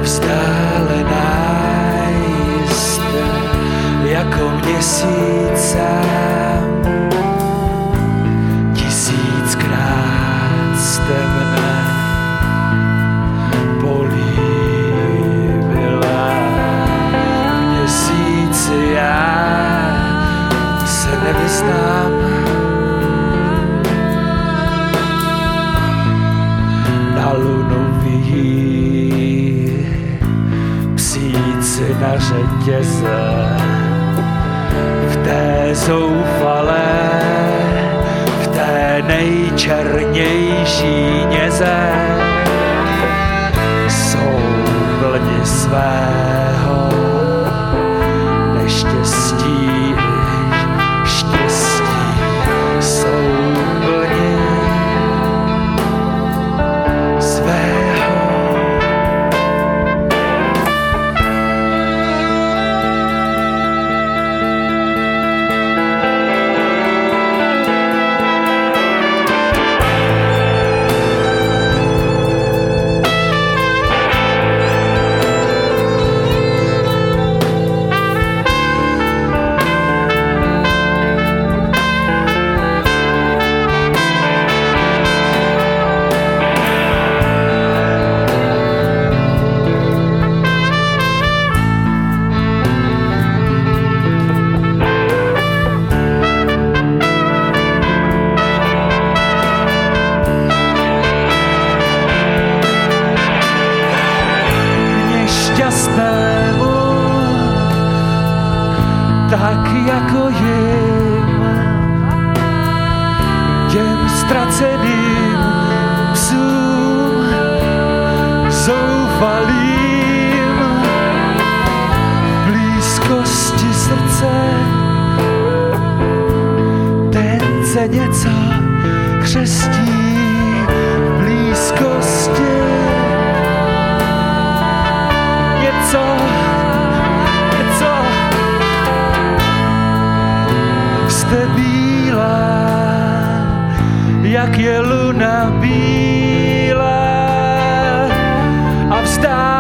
vzdálená jste jako měsíc sám. 1000krát jste mne políbila. V měsíci já se nevyznám, na lunový psíci na řetěze, v té zoufalé, v té nejčernější něze jsou vlni svého neštěstí, štěstí jsou vlni svého. Šťastnému, tak jako jim, těm ztraceným psům, zoufalým, v blízkosti srdce, ten se něco křestí v blízkosti. Něco jste bílá, jak je luna bílá a vzdá